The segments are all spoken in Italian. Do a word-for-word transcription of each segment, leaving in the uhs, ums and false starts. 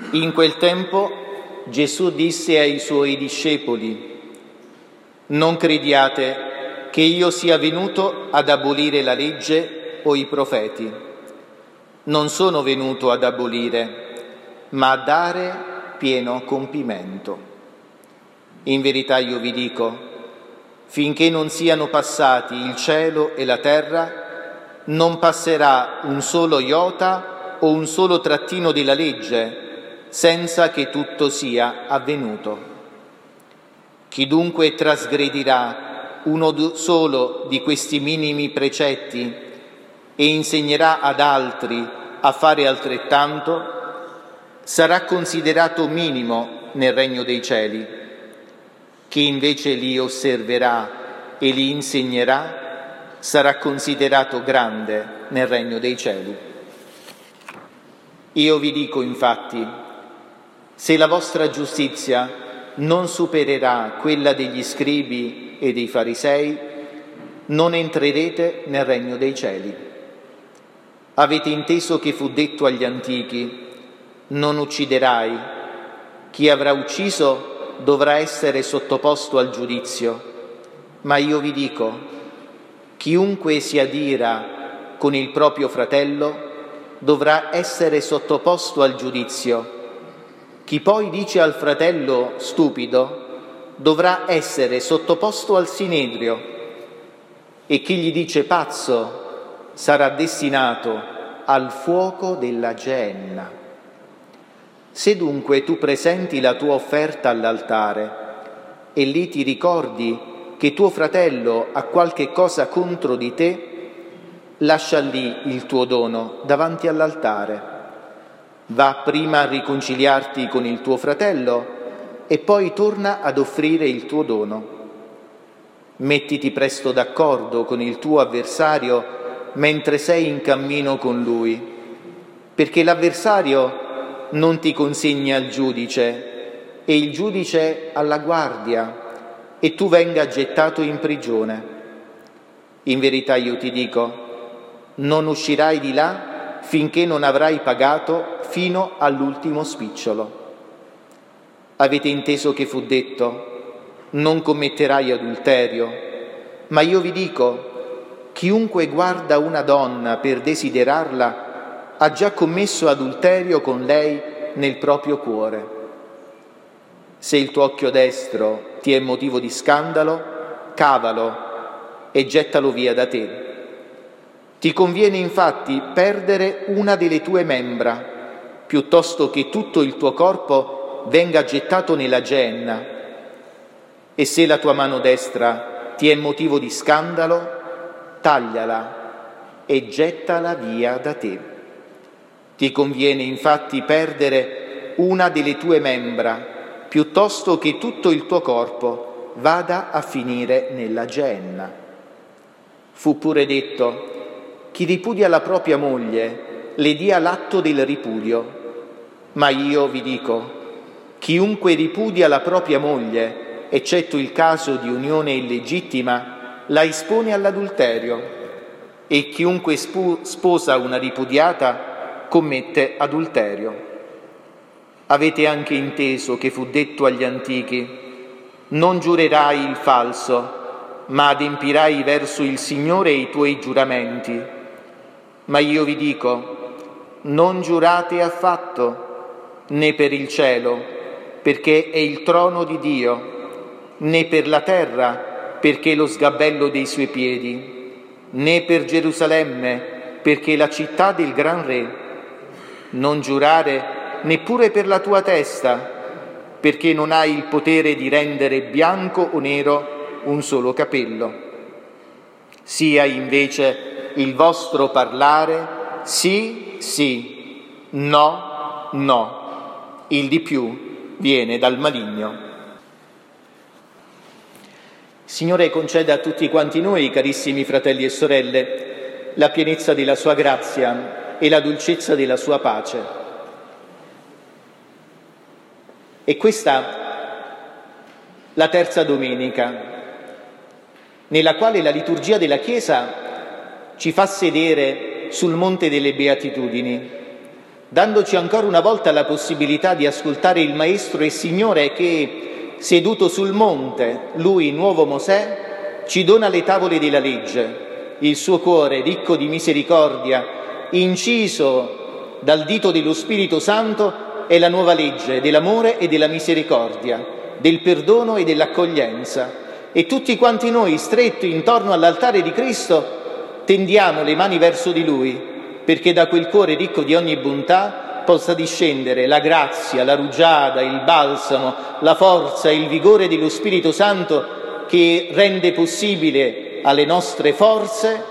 In quel tempo Gesù disse ai suoi discepoli: «Non crediate che io sia venuto ad abolire la legge o i profeti. Non sono venuto ad abolire, ma a dare pieno compimento. In verità io vi dico, finché non siano passati il cielo e la terra, non passerà un solo iota o un solo trattino della legge senza che tutto sia avvenuto. Chi dunque trasgredirà uno solo di questi minimi precetti e insegnerà ad altri a fare altrettanto, sarà considerato minimo nel regno dei cieli. Chi invece li osserverà e li insegnerà sarà considerato grande nel regno dei cieli. Io vi dico infatti, se la vostra giustizia non supererà quella degli scribi e dei farisei, non entrerete nel regno dei cieli. Avete inteso che fu detto agli antichi: non ucciderai, chi avrà ucciso dovrà essere sottoposto al giudizio. Ma io vi dico, chiunque si adira con il proprio fratello dovrà essere sottoposto al giudizio. Chi poi dice al fratello stupido dovrà essere sottoposto al sinedrio, e chi gli dice pazzo sarà destinato al fuoco della Geenna. Se dunque tu presenti la tua offerta all'altare e lì ti ricordi che tuo fratello ha qualche cosa contro di te, lascia lì il tuo dono davanti all'altare. Va prima a riconciliarti con il tuo fratello e poi torna ad offrire il tuo dono. Mettiti presto d'accordo con il tuo avversario mentre sei in cammino con lui, perché l'avversario non ti consegna al giudice e il giudice alla guardia e tu venga gettato in prigione. In verità io ti dico, non uscirai di là finché non avrai pagato fino all'ultimo spicciolo. Avete inteso che fu detto: non commetterai adulterio, ma io vi dico, chiunque guarda una donna per desiderarla ha già commesso adulterio con lei nel proprio cuore. Se il tuo occhio destro ti è motivo di scandalo, cavalo e gettalo via da te. Ti conviene infatti perdere una delle tue membra, piuttosto che tutto il tuo corpo venga gettato nella Geenna. E se la tua mano destra ti è motivo di scandalo, tagliala e gettala via da te. Ti conviene infatti perdere una delle tue membra, piuttosto che tutto il tuo corpo vada a finire nella Geenna. Fu pure detto: chi ripudia la propria moglie le dia l'atto del ripudio. Ma io vi dico, chiunque ripudia la propria moglie, eccetto il caso di unione illegittima, la espone all'adulterio, e chiunque sposa una ripudiata commette adulterio. Avete anche inteso che fu detto agli antichi: non giurerai il falso, ma adempirai verso il Signore i tuoi giuramenti. Ma io vi dico, non giurate affatto, né per il cielo, perché è il trono di Dio, né per la terra, perché è lo sgabello dei suoi piedi, né per Gerusalemme, perché è la città del gran re. Non giurare neppure per la tua testa, perché non hai il potere di rendere bianco o nero un solo capello. Sia invece il vostro parlare sì, sì, no, no. Il di più viene dal maligno. Signore, conceda a tutti quanti noi, carissimi fratelli e sorelle, la pienezza della sua grazia e la dolcezza della sua pace. E questa la terza domenica, nella quale la liturgia della Chiesa ci fa sedere sul Monte delle Beatitudini, dandoci ancora una volta la possibilità di ascoltare il Maestro e Signore che, seduto sul monte, lui, nuovo Mosè, ci dona le tavole della legge, il suo cuore ricco di misericordia, inciso dal dito dello Spirito Santo, è la nuova legge dell'amore e della misericordia, del perdono e dell'accoglienza. E tutti quanti noi, stretti intorno all'altare di Cristo, tendiamo le mani verso di Lui, perché da quel cuore ricco di ogni bontà possa discendere la grazia, la rugiada, il balsamo, la forza e il vigore dello Spirito Santo che rende possibile alle nostre forze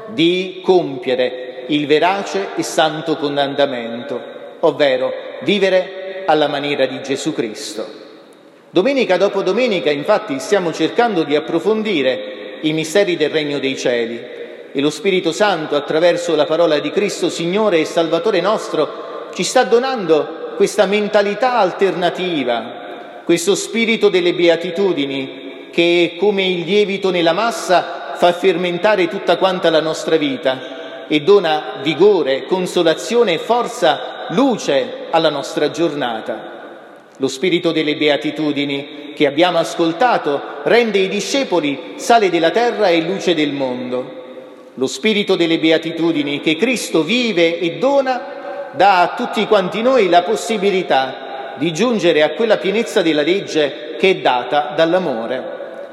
di compiere il verace e santo comandamento, ovvero vivere alla maniera di Gesù Cristo. Domenica dopo domenica, infatti, stiamo cercando di approfondire i misteri del Regno dei Cieli e lo Spirito Santo, attraverso la parola di Cristo, Signore e Salvatore nostro, ci sta donando questa mentalità alternativa, questo spirito delle beatitudini che, come il lievito nella massa, fa fermentare tutta quanta la nostra vita e dona vigore, consolazione, forza, luce alla nostra giornata. Lo spirito delle beatitudini che abbiamo ascoltato rende i discepoli sale della terra e luce del mondo. Lo spirito delle beatitudini che Cristo vive e dona dà a tutti quanti noi la possibilità di giungere a quella pienezza della legge che è data dall'amore.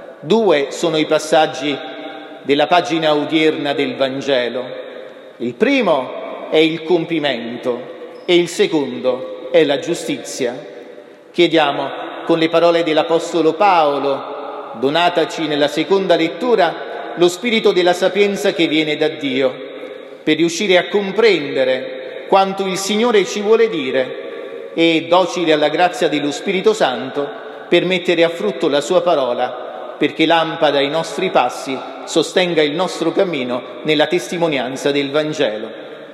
Due sono i passaggi della pagina odierna del Vangelo. Il primo è il compimento e il secondo è la giustizia. Chiediamo con le parole dell'Apostolo Paolo, donataci nella seconda lettura, lo spirito della sapienza che viene da Dio, per riuscire a comprendere quanto il Signore ci vuole dire e, docili alla grazia dello Spirito Santo, per mettere a frutto la sua parola, perché lampada ai nostri passi sostenga il nostro cammino nella testimonianza del Vangelo.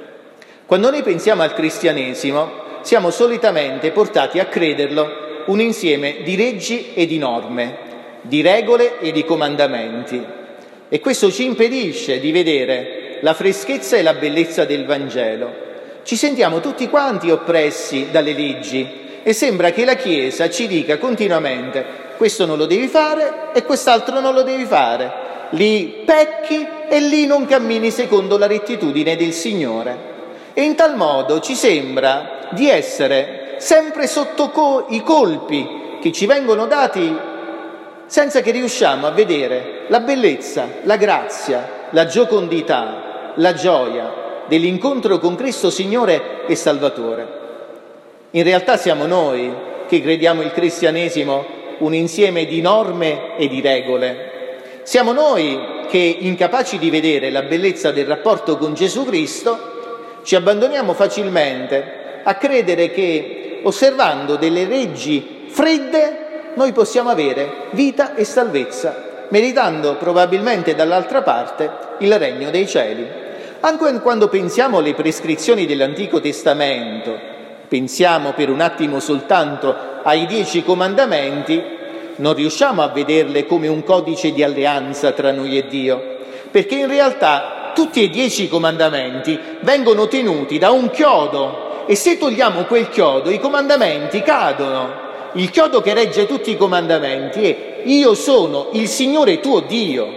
Quando noi pensiamo al cristianesimo, siamo solitamente portati a crederlo un insieme di leggi e di norme, di regole e di comandamenti. E questo ci impedisce di vedere la freschezza e la bellezza del Vangelo. Ci sentiamo tutti quanti oppressi dalle leggi e sembra che la Chiesa ci dica continuamente: questo non lo devi fare e quest'altro non lo devi fare. Lì pecchi e lì non cammini secondo la rettitudine del Signore. E in tal modo ci sembra di essere sempre sotto co- i colpi che ci vengono dati, senza che riusciamo a vedere la bellezza, la grazia, la giocondità, la gioia dell'incontro con Cristo Signore e Salvatore. In realtà siamo noi che crediamo il cristianesimo un insieme di norme e di regole. Siamo noi che, incapaci di vedere la bellezza del rapporto con Gesù Cristo, ci abbandoniamo facilmente a credere che, osservando delle leggi fredde, noi possiamo avere vita e salvezza, meritando probabilmente dall'altra parte il regno dei cieli. Anche quando pensiamo alle prescrizioni dell'Antico Testamento, pensiamo per un attimo soltanto ai dieci comandamenti, non riusciamo a vederle come un codice di alleanza tra noi e Dio, perché in realtà tutti e dieci i comandamenti vengono tenuti da un chiodo e se togliamo quel chiodo i comandamenti cadono. Il chiodo che regge tutti i comandamenti è: io sono il Signore tuo Dio.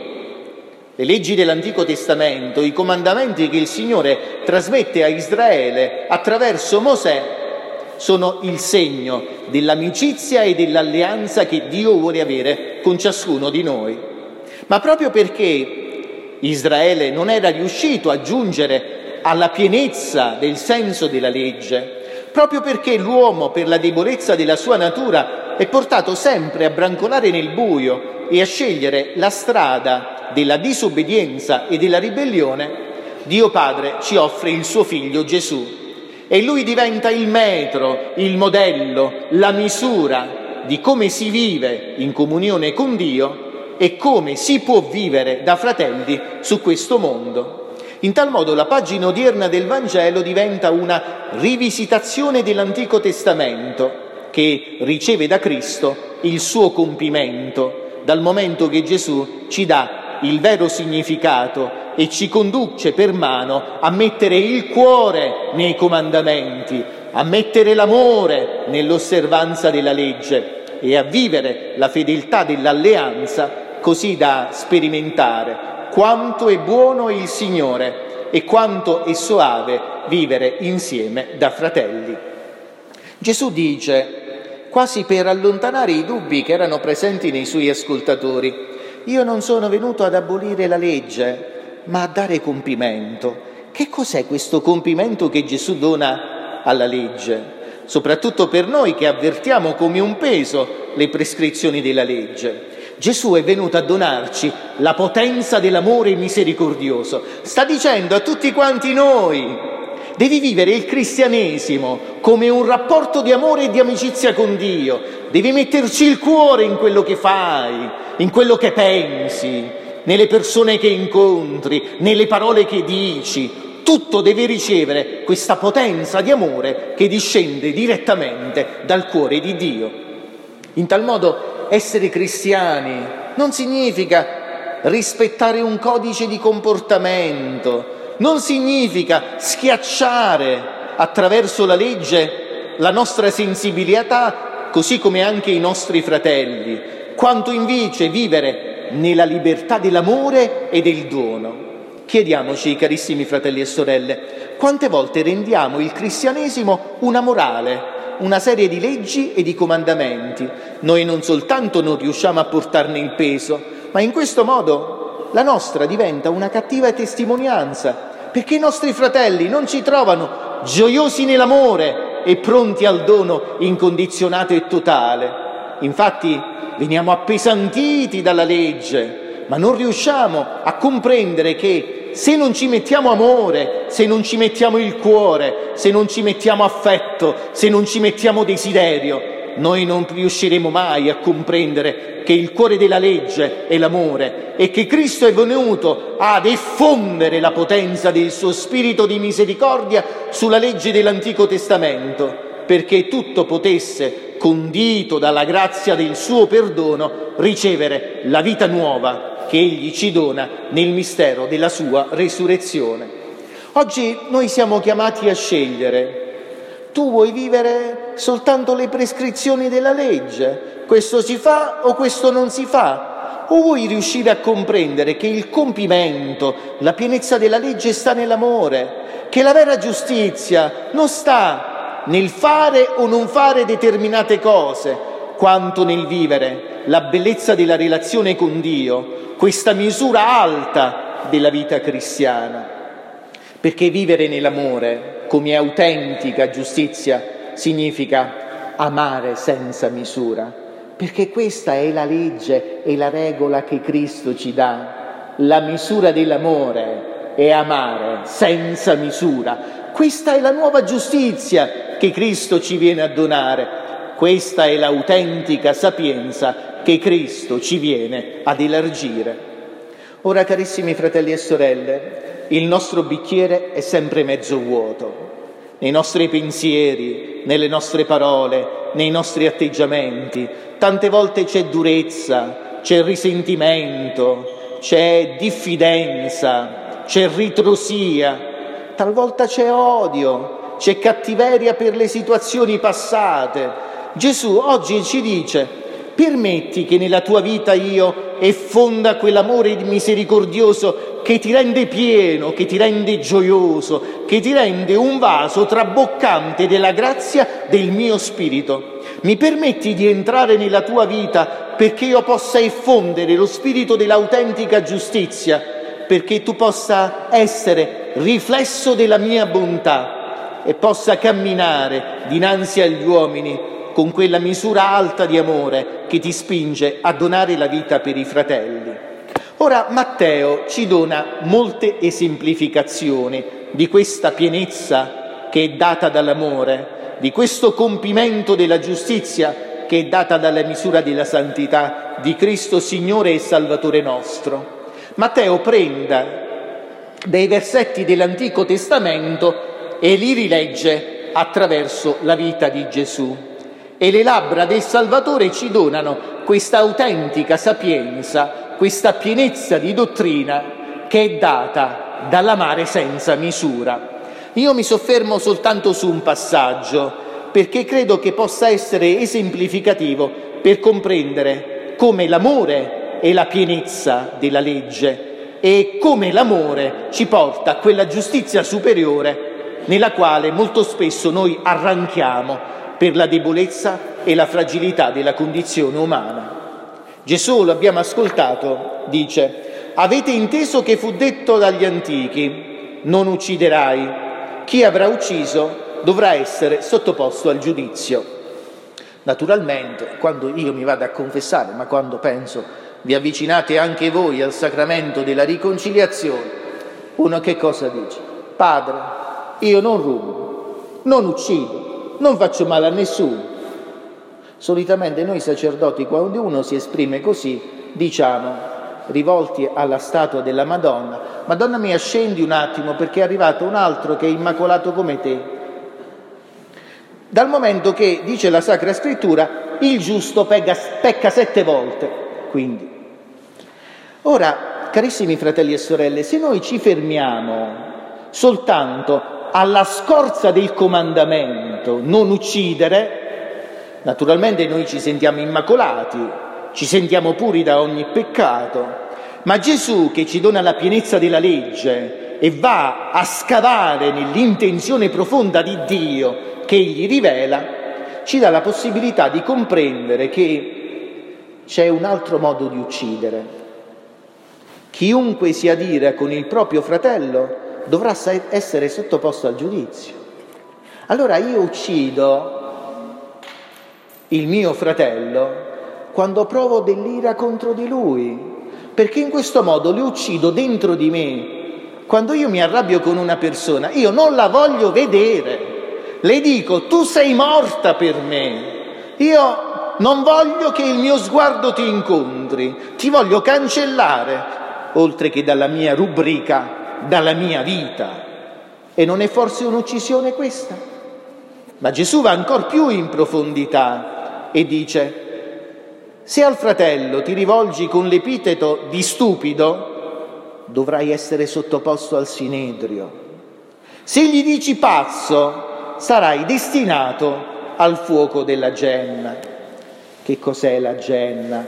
Le leggi dell'Antico Testamento, i comandamenti che il Signore trasmette a Israele attraverso Mosè, sono il segno dell'amicizia e dell'alleanza che Dio vuole avere con ciascuno di noi. Ma proprio perché Israele non era riuscito a giungere alla pienezza del senso della legge, proprio perché l'uomo, per la debolezza della sua natura, è portato sempre a brancolare nel buio e a scegliere la strada della disobbedienza e della ribellione, Dio Padre ci offre il suo Figlio Gesù e Lui diventa il metro, il modello, la misura di come si vive in comunione con Dio e come si può vivere da fratelli su questo mondo. In tal modo la pagina odierna del Vangelo diventa una rivisitazione dell'Antico Testamento che riceve da Cristo il suo compimento, dal momento che Gesù ci dà il vero significato e ci conduce per mano a mettere il cuore nei comandamenti, a mettere l'amore nell'osservanza della legge e a vivere la fedeltà dell'alleanza, così da sperimentare quanto è buono il Signore e quanto è soave vivere insieme da fratelli. Gesù dice, quasi per allontanare i dubbi che erano presenti nei suoi ascoltatori: io non sono venuto ad abolire la legge, ma a dare compimento. Che cos'è questo compimento che Gesù dona alla legge? Soprattutto per noi che avvertiamo come un peso le prescrizioni della legge. Gesù è venuto a donarci la potenza dell'amore misericordioso. Sta dicendo a tutti quanti noi: devi vivere il cristianesimo come un rapporto di amore e di amicizia con Dio. Devi metterci il cuore in quello che fai, in quello che pensi, nelle persone che incontri, nelle parole che dici. Tutto deve ricevere questa potenza di amore che discende direttamente dal cuore di Dio. In tal modo essere cristiani non significa rispettare un codice di comportamento, non significa schiacciare attraverso la legge la nostra sensibilità, così come anche i nostri fratelli, quanto invece vivere nella libertà dell'amore e del dono. Chiediamoci, carissimi fratelli e sorelle, quante volte rendiamo il cristianesimo una morale, una serie di leggi e di comandamenti. Noi non soltanto non riusciamo a portarne il peso, ma in questo modo la nostra diventa una cattiva testimonianza, perché i nostri fratelli non ci trovano gioiosi nell'amore e pronti al dono incondizionato e totale. Infatti veniamo appesantiti dalla legge, ma non riusciamo a comprendere che se non ci mettiamo amore, se non ci mettiamo il cuore, se non ci mettiamo affetto, se non ci mettiamo desiderio, noi non riusciremo mai a comprendere che il cuore della legge è l'amore e che Cristo è venuto ad effondere la potenza del suo spirito di misericordia sulla legge dell'Antico Testamento, perché tutto potesse, condito dalla grazia del suo perdono, ricevere la vita nuova che Egli ci dona nel mistero della sua resurrezione. Oggi noi siamo chiamati a scegliere. Tu vuoi vivere soltanto le prescrizioni della legge? Questo si fa o questo non si fa? O vuoi riuscire a comprendere che il compimento, la pienezza della legge sta nell'amore, che la vera giustizia non sta nel fare o non fare determinate cose, quanto nel vivere la bellezza della relazione con Dio, questa misura alta della vita cristiana. Perché vivere nell'amore come autentica giustizia significa amare senza misura, perché questa è la legge e la regola che Cristo ci dà. La misura dell'amore è amare senza misura. Questa è la nuova giustizia che Cristo ci viene a donare. Questa è l'autentica sapienza che Cristo ci viene ad elargire. Ora, carissimi fratelli e sorelle, il nostro bicchiere è sempre mezzo vuoto. Nei nostri pensieri, nelle nostre parole, nei nostri atteggiamenti, tante volte c'è durezza, c'è risentimento, c'è diffidenza, c'è ritrosia, talvolta c'è odio, c'è cattiveria per le situazioni passate. Gesù oggi ci dice: permetti che nella tua vita io effonda quell'amore misericordioso che ti rende pieno, che ti rende gioioso, che ti rende un vaso traboccante della grazia del mio spirito. Mi permetti di entrare nella tua vita perché io possa effondere lo spirito dell'autentica giustizia, perché tu possa essere riflesso della mia bontà e possa camminare dinanzi agli uomini con quella misura alta di amore che ti spinge a donare la vita per i fratelli. Ora Matteo ci dona molte esemplificazioni di questa pienezza che è data dall'amore, di questo compimento della giustizia che è data dalla misura della santità di Cristo Signore e Salvatore nostro. Matteo prende dei versetti dell'Antico Testamento e li rilegge attraverso la vita di Gesù. E le labbra del Salvatore ci donano questa autentica sapienza, questa pienezza di dottrina che è data dall'amare senza misura. Io mi soffermo soltanto su un passaggio, perché credo che possa essere esemplificativo per comprendere come l'amore è la pienezza della legge e come l'amore ci porta a quella giustizia superiore nella quale molto spesso noi arranchiamo per la debolezza e la fragilità della condizione umana. Gesù, lo abbiamo ascoltato, dice: avete inteso che fu detto dagli antichi, non ucciderai. Chi avrà ucciso dovrà essere sottoposto al giudizio. Naturalmente, quando io mi vado a confessare, ma quando penso vi avvicinate anche voi al sacramento della riconciliazione, uno che cosa dice? Padre, io non rubo, non uccido, non faccio male a nessuno. Solitamente noi sacerdoti, quando uno si esprime così, diciamo, rivolti alla statua della Madonna: Madonna mia, scendi un attimo perché è arrivato un altro che è immacolato come te. Dal momento che, dice la Sacra Scrittura, il giusto pecca, pecca sette volte. Quindi, ora, carissimi fratelli e sorelle, se noi ci fermiamo soltanto alla scorza del comandamento non uccidere, naturalmente noi ci sentiamo immacolati, ci sentiamo puri da ogni peccato, ma Gesù, che ci dona la pienezza della legge e va a scavare nell'intenzione profonda di Dio che Egli rivela, ci dà la possibilità di comprendere che c'è un altro modo di uccidere. Chiunque si adira con il proprio fratello dovrà essere sottoposto al giudizio. Allora io uccido il mio fratello quando provo dell'ira contro di lui, perché in questo modo lo uccido dentro di me. Quando io mi arrabbio con una persona, io non la voglio vedere, le dico: tu sei morta per me, io non voglio che il mio sguardo ti incontri, ti voglio cancellare, oltre che dalla mia rubrica, dalla mia vita. E non è forse un'uccisione questa? Ma Gesù va ancora più in profondità e dice: se al fratello ti rivolgi con l'epiteto di stupido, dovrai essere sottoposto al sinedrio. Se gli dici pazzo, sarai destinato al fuoco della genna. Che cos'è la genna?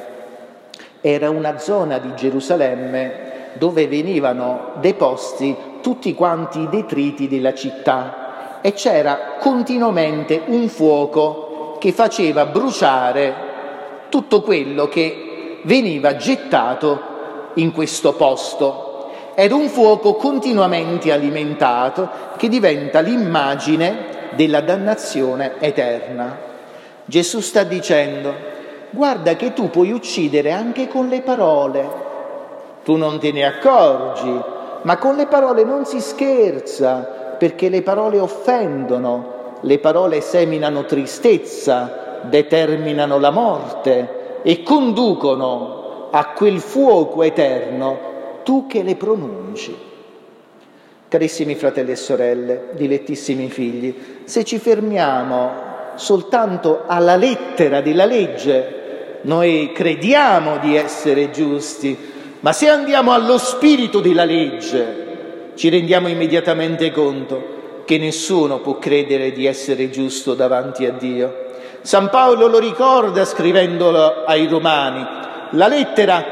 Era una zona di Gerusalemme dove venivano deposti tutti quanti i detriti della città e c'era continuamente un fuoco che faceva bruciare tutto quello che veniva gettato in questo posto. Era un fuoco continuamente alimentato che diventa l'immagine della dannazione eterna. Gesù sta dicendo: guarda che tu puoi uccidere anche con le parole, tu non te ne accorgi, ma con le parole non si scherza, perché le parole offendono, le parole seminano tristezza, determinano la morte e conducono a quel fuoco eterno tu che le pronunci. Carissimi fratelli e sorelle, dilettissimi figli, se ci fermiamo soltanto alla lettera della legge, noi crediamo di essere giusti, ma se andiamo allo spirito della legge, ci rendiamo immediatamente conto che nessuno può credere di essere giusto davanti a Dio. San Paolo lo ricorda scrivendolo ai Romani: la lettera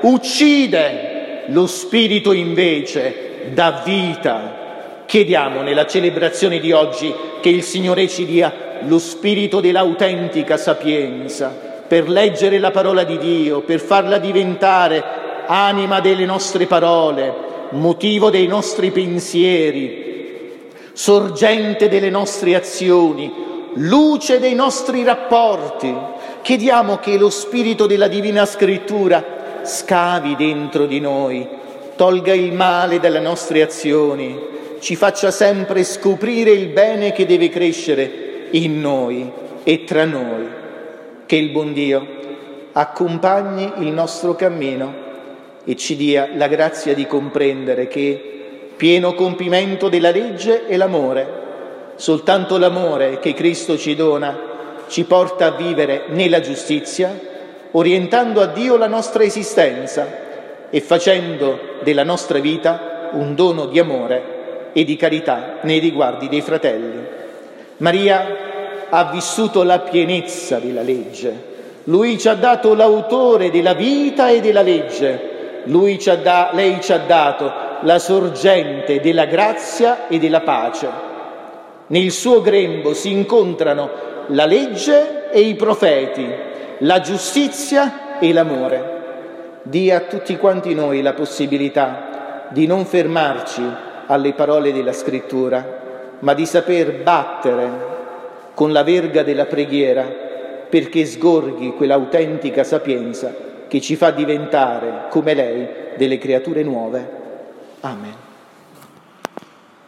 uccide, lo spirito invece dà vita. Chiediamo nella celebrazione di oggi che il Signore ci dia lo spirito dell'autentica sapienza per leggere la parola di Dio, per farla diventare anima delle nostre parole, motivo dei nostri pensieri, sorgente delle nostre azioni, luce dei nostri rapporti. Chiediamo che lo spirito della Divina Scrittura scavi dentro di noi, tolga il male dalle nostre azioni, ci faccia sempre scoprire il bene che deve crescere in noi e tra noi. Che il buon Dio accompagni il nostro cammino e ci dia la grazia di comprendere che pieno compimento della legge è l'amore. Soltanto l'amore che Cristo ci dona ci porta a vivere nella giustizia, orientando a Dio la nostra esistenza, e facendo della nostra vita un dono di amore e di carità nei riguardi dei fratelli. Maria ha vissuto la pienezza della legge. Lui ci ha dato l'autore della vita e della legge. Lui ci ha da, lei ci ha dato la sorgente della grazia e della pace. Nel suo grembo si incontrano la legge e i profeti, la giustizia e l'amore. Dia a tutti quanti noi la possibilità di non fermarci alle parole della Scrittura, ma di saper battere con la verga della preghiera perché sgorghi quell'autentica sapienza che ci fa diventare, come lei, delle creature nuove. Amen.